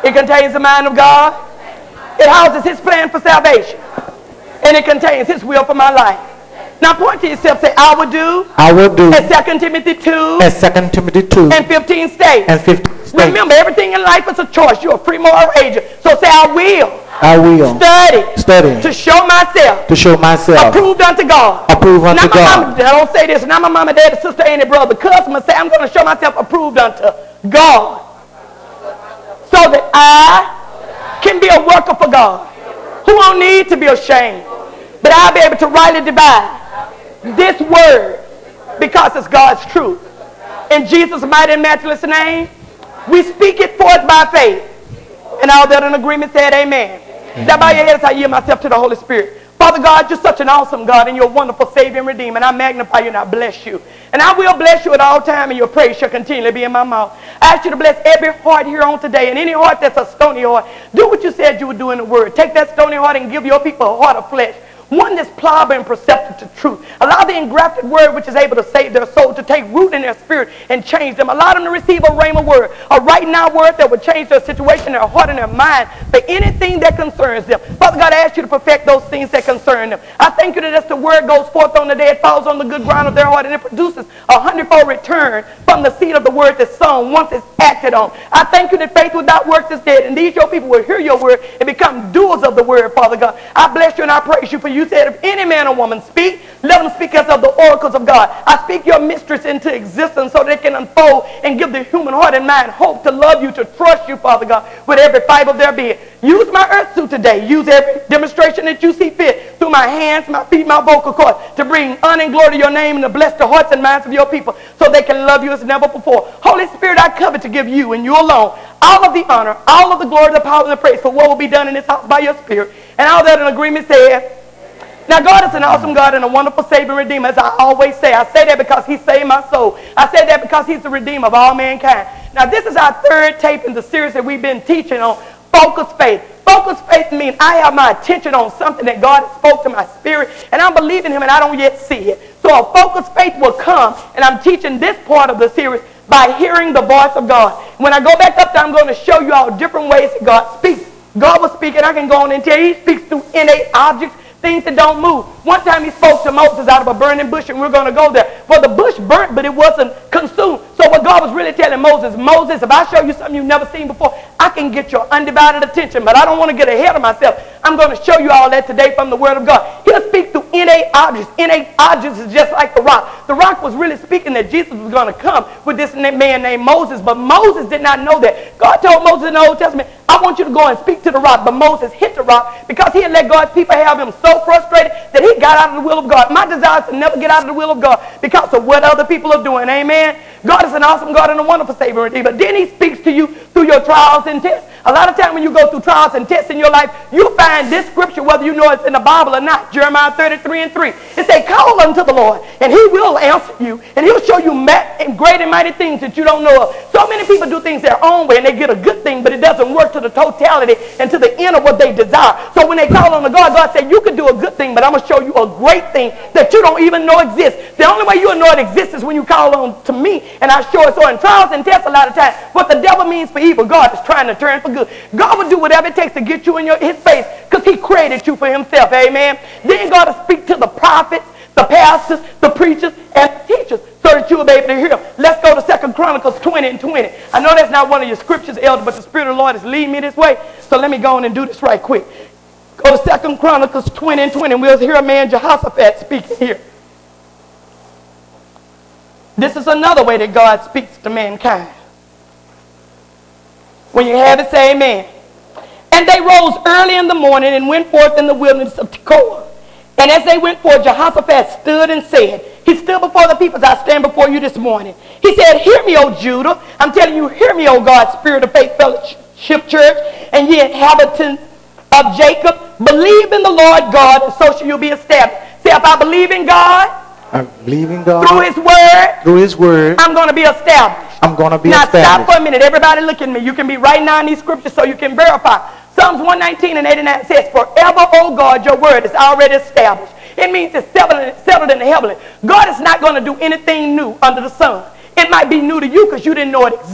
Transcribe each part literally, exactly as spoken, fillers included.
It contains the mind of God. It houses his plan for salvation. And it contains his will for my life. Now point to yourself, say, I will do. I will do. As Second Timothy two. As Second Timothy two. And fifteen states. And fifteen states. Remember, everything in life is a choice. You're a free moral agent. So say, I will. I will. Study. Study. To show myself. To show myself. Approved unto God. Approved unto now my God. Mama, I don't say this. Now my mama, daddy, sister, auntie, brother, cousin, say, I'm going to show myself approved unto God. So that I can be a worker for God. Who won't need to be ashamed. But I'll be able to rightly divide this word because it's God's truth. In Jesus' mighty and matchless name, we speak it forth by faith. And all that in agreement said amen. Amen. Now bow your heads, I yield myself to the Holy Spirit. Father God, you're such an awesome God and you're a wonderful Savior and Redeemer. And I magnify you and I bless you. And I will bless you at all times and your praise shall continually be in my mouth. I ask you to bless every heart here on today and any heart that's a stony heart. Do what you said you would do in the word. Take that stony heart and give your people a heart of flesh. One that's pliable and perceptive to truth. Allow the engrafted word which is able to save their soul to take root in their spirit and change them. Allow them to receive a rhema word, a right now word that would change their situation, their heart, and their mind for anything that concerns them. Father God, I ask you to perfect those things that concern them. I thank you that as the word goes forth on the day, it falls on the good ground of their heart and it produces a hundredfold return from the seed of the word that's sown once it's acted on. I thank you that faith without works is dead, and these your people will hear your word and become doers of the word, Father God. I bless you and I praise you for you. You said if any man or woman speak, let them speak as of the oracles of God. I speak your mysteries into existence so they can unfold and give the human heart and mind hope to love you, to trust you, Father God, with every fiber of their being. Use my earth suit today. Use every demonstration that you see fit through my hands, my feet, my vocal cords to bring honor and glory to your name and to bless the hearts and minds of your people so they can love you as never before. Holy Spirit, I covet to give you and you alone all of the honor, all of the glory, the power, and the praise for what will be done in this house by your Spirit. And all that in agreement said. Now, God is an awesome God and a wonderful Savior and Redeemer, as I always say. I say that because he saved my soul. I say that because he's the Redeemer of all mankind. Now, this is our third tape in the series that we've been teaching on Focus Faith. Focus Faith means I have my attention on something that God spoke to my spirit, and I'm believing him, and I don't yet see it. So a Focus Faith will come, and I'm teaching this part of the series by hearing the voice of God. When I go back up there, I'm going to show you all different ways that God speaks. God will speak, and I can go on and tell you he speaks through innate objects, things that don't move. One time he spoke to Moses out of a burning bush, and we're going to go there. Well, the bush burnt, but it wasn't consumed. So what God was really telling Moses, Moses, if I show you something you've never seen before, I can get your undivided attention, but I don't want to get ahead of myself. I'm going to show you all that today from the Word of God. He'll speak through innate objects. Innate objects is just like the rock. The rock was really speaking that Jesus was going to come with this man named Moses, but Moses did not know that. God told Moses in the Old Testament, I want you to go and speak to the rock, but Moses hit the rock because he had let God's people have him so frustrated that he got out of the will of God. My desire is to never get out of the will of God because of what other people are doing. Amen. God is an awesome God and a wonderful Savior and Redeemer. Then he speaks to you through your trials and tests. A lot of time when you go through trials and tests in your life, you find this scripture, whether you know it's in the Bible or not. Jeremiah thirty-three and three. It says, call unto the Lord, and he will answer you, and he'll show you great and mighty things that you don't know of. So many people do things their own way, and they get a good thing, but it doesn't work to the totality and to the end of what they desire. So when they call on the God, God said, you can do a good thing, but I'm going to show you a great thing that you don't even know exists. The only way you'll know it exists is when you call on to me, and I show it. So in trials and tests, a lot of times, what the devil means for evil, God is trying to turn for good. God will do whatever it takes to get you in your, his face because he created you for himself. Amen. Then God will speak to the prophets, the pastors, the preachers, and the teachers so that you will be able to hear them. Let's go to Second Chronicles twenty and twenty. I know that's not one of your scriptures, Elder, but the Spirit of the Lord is leading me this way. So let me go on and do this right quick. Go to Second Chronicles twenty and twenty, and we'll hear a man, Jehoshaphat, speaking here. This is another way that God speaks to mankind. When you have it, say amen. And they rose early in the morning and went forth in the wilderness of Tekoa. And as they went forth, Jehoshaphat stood and said, he stood before the people as I stand before you this morning. He said, hear me, O Judah. I'm telling you, hear me, O God, Spirit of Faith Fellowship Church, and ye inhabitants of Jacob. Believe in the Lord God, and so shall you be established. Say, if I believe in God, I believe in God. Through his word. Through his word. I'm going to be established. I'm going to be now, established. Now stop for a minute. Everybody look at me. You can be writing down these scriptures so you can verify. Psalms one nineteen and eighty-nine says, forever, O God, your word is already established. It means it's settled, settled in the heavenly. God is not going to do anything new under the sun. It might be new to you because you didn't know it exists.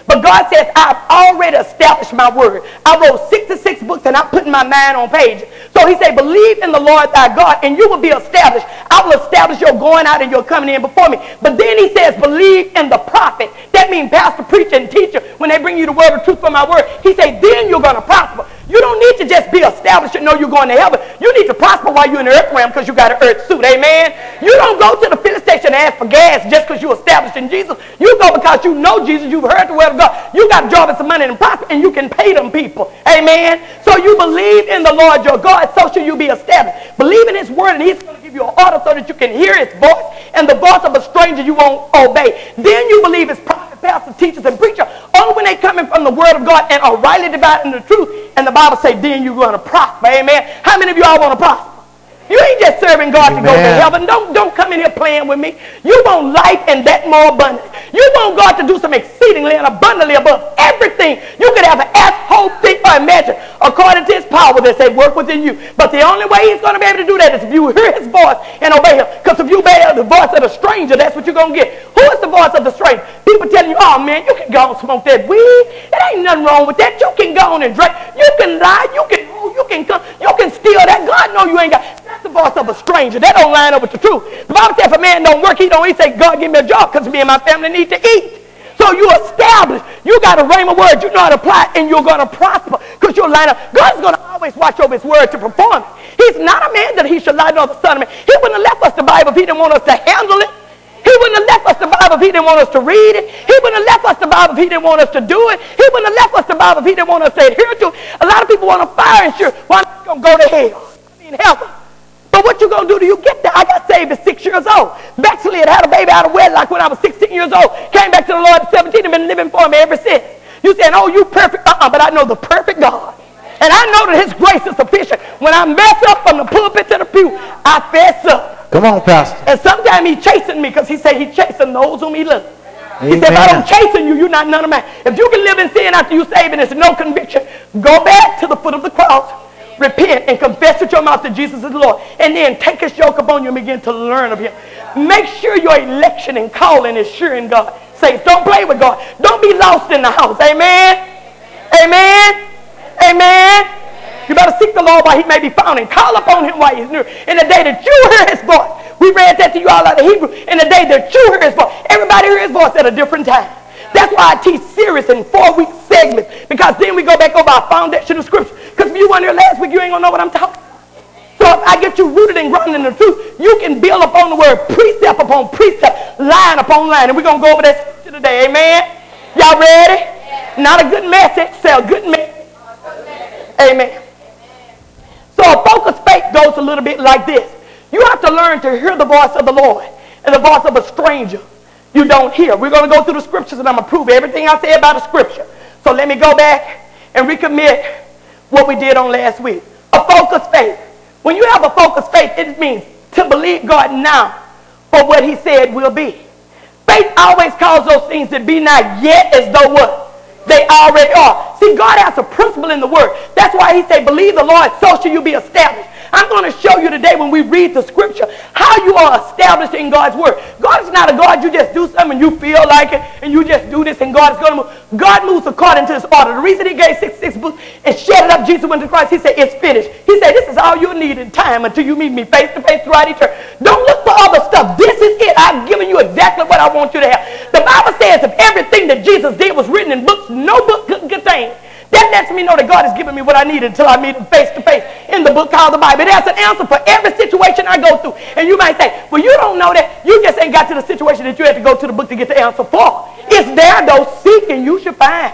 But God says, I've already established my word. I wrote sixty-six books and I'm putting my mind on pages. So he said, believe in the Lord thy God and you will be established. I will establish your going out and your coming in before me. But then he says, believe in the prophet. That means pastor, preacher, and teacher. When they bring you the word of truth from my word, he said, then you're going to prosper. You don't need to just be established and know you're going to heaven. You need to prosper while you're in the earth realm because you got an earth suit. Amen. You don't go to the filling station and ask for gas just because you're established in Jesus. You go because you know Jesus. You've heard the word of God. You got a job and some money and prosper and you can pay them people. Amen. So you believe in the Lord your God, so shall you be established. Believe in his word and he's going to give you an order so that you can hear his voice, and the voice of a stranger you won't obey. Then you believe his prophet, pastors, teachers, and preachers. Only when they coming from the word of God and are rightly dividing the truth. And the Bible say, then you're going to prosper. Amen. How many of you all want to prosper? You ain't just serving God Amen. To go to heaven. Don't, don't come in here playing with me. You want life and that more abundant. You want God to do some exceedingly and abundantly above everything you could ever ask, hope, think, or imagine, according to his power that say work within you. But the only way he's going to be able to do that is if you hear his voice and obey him. Because if you obey the voice of the stranger, that's what you're going to get. Who is the voice of the stranger? People telling you, oh man, you can go and smoke that weed. It ain't nothing wrong with that. You can go on and drink. You can lie. You can, you can come. You can steal that. God know you ain't got. That's the voice of a stranger. That don't line up with the truth. The Bible says if a man don't work, he don't eat. Say, God, give me a job because me and my family need to eat. So you establish. You got a rhema word. You know how to apply it, and you're going to prosper because you'll line up. God's going to always watch over his word to perform it. He's not a man that he should lie nor the son of man. He wouldn't have left us the Bible if he didn't want us to handle it. He wouldn't have left us the Bible if he didn't want us to read it. He wouldn't have left us the Bible if he didn't want us to do it. He wouldn't have left us the Bible if he didn't want us to adhere to it. A lot of people want a fire insurance. Why not going to go to hell? I mean, heaven. But what you going to do till you get there? I got saved at six years old. Backslid, had a baby out of wedlock when I was sixteen years old. Came back to the Lord at seventeen and been living for him ever since. You saying, oh, you perfect? Uh-uh, but I know the perfect God. And I know that his grace is sufficient. When I mess up from the pulpit to the pew, I fess up. Come on, Pastor. And sometimes he's chasing me because he said he chasing those whom he loves. Amen. He said, if I don't chasing you, you're not none of mine. If you can live in sin after you saved and there's no conviction, go back to the foot of the cross. Repent and confess with your mouth that Jesus is Lord. And then take his yoke upon you and begin to learn of him. Make sure your election and calling is sure in God. Saints, don't play with God. Don't be lost in the house. Amen. Amen. Amen. You better seek the Lord while he may be found and call upon him while he's near. In the day that you hear his voice. We read that to you all out of Hebrew. In the day that you hear his voice. Everybody hear his voice at a different time. That's why I teach series in four-week segments. Because then we go back over our foundation of scripture. Because if you weren't here last week, you ain't going to know what I'm talking about. So if I get you rooted and grounded in the truth, you can build upon the word precept upon precept, line upon line. And we're going to go over that scripture today. Amen? Y'all ready? Not a good message. Say a good message. Amen. So a focused faith goes a little bit like this. You have to learn to hear the voice of the Lord and the voice of a stranger you don't hear. We're going to go through the scriptures and I'm going to prove everything I say about the scripture. So let me go back and recommit what we did on last week. A focused faith. When you have a focused faith, it means to believe God now for what he said will be. Faith always calls those things that be not yet as though what? They already are. See, God has a principle in the word. That's why he said, believe the Lord, so shall you be established. I'm going to show you today when we read the scripture how you are established in God's word. God is not a God you just do something and you feel like it and you just do this and God is going to move. God moves according to his order. The reason he gave sixty-six books and shed it up, Jesus went to Christ, he said, it's finished. He said, this is all you need in time until you meet me face to face throughout eternity. Don't look for other stuff. This is it. I've given you exactly what I want you to have. The Bible says if everything that Jesus did was written in books, no book couldn't contain. That lets me know that God has given me what I need until I meet him face to face in the book called the Bible. It has an answer for every situation I go through. And you might say, well, you don't know that. You just ain't got to the situation that you had to go to the book to get the answer for. It's there, though. Seek and you should find.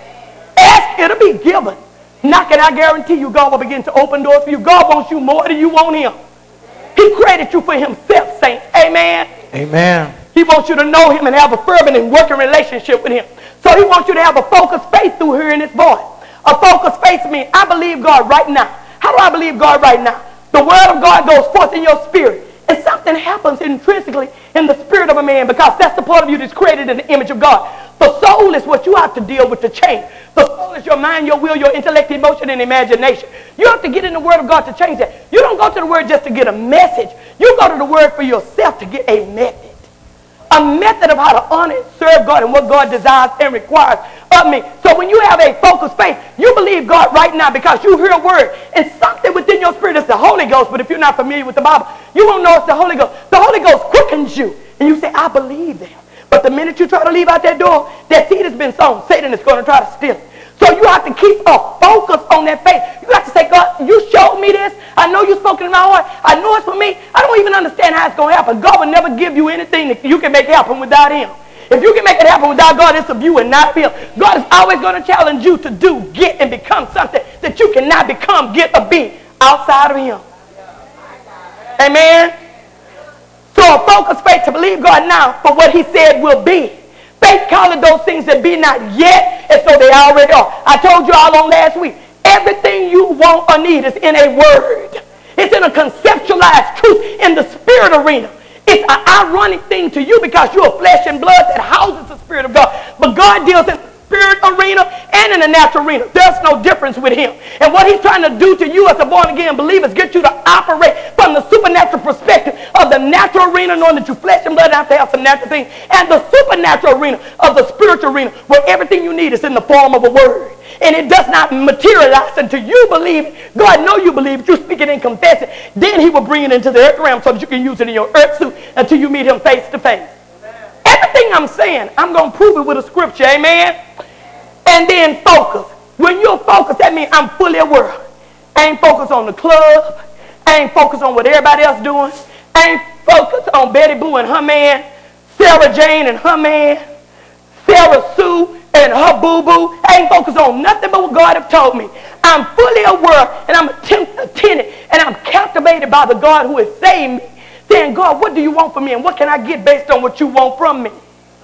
Ask, it'll be given. Knock, and I guarantee you God will begin to open doors for you. God wants you more than you want him. He created you for himself, saints. Amen. Amen. He wants you to know him and have a fervent and working relationship with him. So he wants you to have a focused faith through hearing his voice. A focused faith means I believe God right now. How do I believe God right now? The word of God goes forth in your spirit. And something happens intrinsically in the spirit of a man because that's the part of you that's created in the image of God. The soul is what you have to deal with to change. The soul is your mind, your will, your intellect, emotion, and imagination. You have to get in the word of God to change that. You don't go to the word just to get a message. You go to the word for yourself to get a method. A method of how to honor and serve God and what God desires and requires of me. So when you have a focused faith, you believe God right now because you hear a word and something within your spirit is the Holy Ghost. But if you're not familiar with the Bible, you won't know it's the Holy Ghost. The Holy Ghost quickens you. And you say, I believe them. But the minute you try to leave out that door, that seed has been sown. Satan is going to try to steal it. So you have to keep a focus on that faith. You have to say, God, you showed me this. I know you spoke in my heart. I know it's for me. I don't even understand how it's going to happen. God will never give you anything that you can make happen without him. If you can make it happen without God, it's of you and not of him. God is always going to challenge you to do, get, and become something that you cannot become, get, or be outside of him. Amen. So a focused faith to believe God now for what he said will be. Faith calling those things that be not yet, and so they already are. I told you all on last week, everything you want or need is in a word. It's in a conceptualized truth in the spirit arena. It's an ironic thing to you because you're flesh and blood that houses the Spirit of God. But God deals in the spirit arena and in the natural arena. There's no difference with him. And what he's trying to do to you as a born-again believer is get you to operate from the supernatural perspective of the natural arena, knowing that you flesh and blood have to have some natural things, and the supernatural arena of the spiritual arena where everything you need is in the form of a word. And it does not materialize until you believe it. God know you believe it. You speak it and confess it. Then he will bring it into the earth realm so that you can use it in your earth suit until you meet him face to face. Amen. Everything I'm saying, I'm going to prove it with a scripture. Amen. And then focus. When you're focused, that means I'm fully aware. I ain't focused on the club. I ain't focused on what everybody else doing. I ain't focused on Betty Boo and her man, Sarah Jane and her man, Sarah Sue and her boo-boo. I ain't focused on nothing but what God have told me. I'm fully aware and I'm attentive and I'm captivated by the God who has saved me. Saying, God, what do you want from me and what can I get based on what you want from me?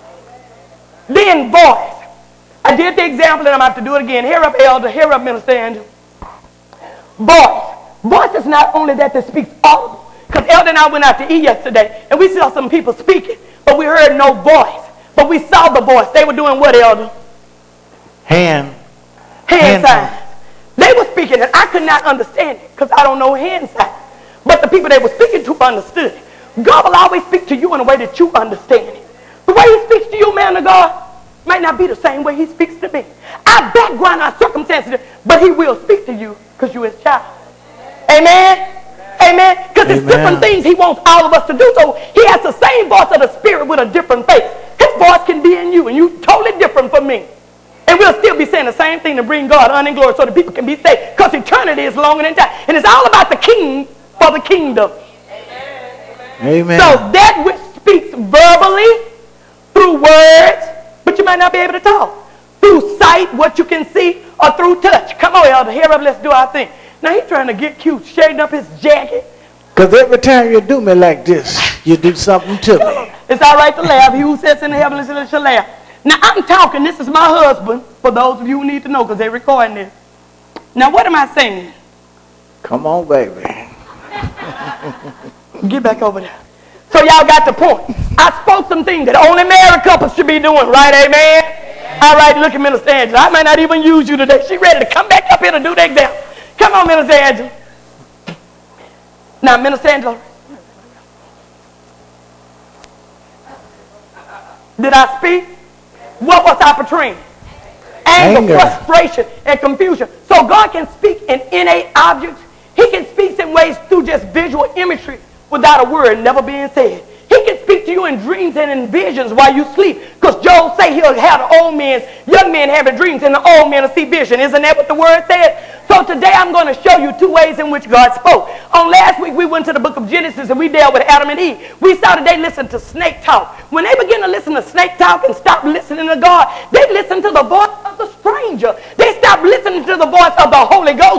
Then voice. I did the example and I'm about to do it again. Hear up, elder. Hear up, Minister Andrew. Voice. Voice is not only that that speaks audible. Because Elder and I went out to eat yesterday and we saw some people speaking, but we heard no voice. But we saw the voice. They were doing what, Elder? Hand. Hand, hand signs. They were speaking and I could not understand it because I don't know hand signs. But the people they were speaking to understood it. God will always speak to you in a way that you understand it. The way he speaks to you, man of God, might not be the same way he speaks to me. Our background, our circumstances, but he will speak to you because you're his child. Amen? Amen? Because it's different things he wants all of us to do. So he has the same voice of the Spirit with a different face. His voice can be in you, and you're totally different from me. And we'll still be saying the same thing to bring God honor and glory so that people can be saved. Because eternity is longer than time. And it's all about the king for the kingdom. Amen. So that which speaks verbally, through words, but you might not be able to talk. Through sight, what you can see, or through touch. Come on, Elder, here up, let's do our thing. Now he's trying to get cute, shading up his jacket. Because every time you do me like this, you do something to me. It's all right to laugh. He who sits in the heavens shall laugh. Now I'm talking, this is my husband, for those of you who need to know, because they're recording this. Now what am I saying? Come on, baby. Get back over there. So y'all got the point. I spoke some things that only married couples should be doing, right? Amen? Amen. All right, look at Minister Angela. I might not even use you today. She ready to come back up here to do that example. Come on, Minister Angela. Now, Minister Angela. Did I speak? What was I portraying? Anger, Anger, frustration, and confusion. So God can speak in innate objects. He can speak in ways through just visual imagery without a word never being said. He can speak to you in dreams and in visions while you sleep. Because Job say he'll have the old men, young men having dreams, and the old men will see vision. Isn't that what the word said? So today I'm going to show you two ways in which God spoke. On last week we went to the book of Genesis and we dealt with Adam and Eve. We saw today listen to snake talk. When they begin to listen to snake talk and stop listening to God, they listen to the voice of the stranger. They stop listening to the voice of the Holy Ghost.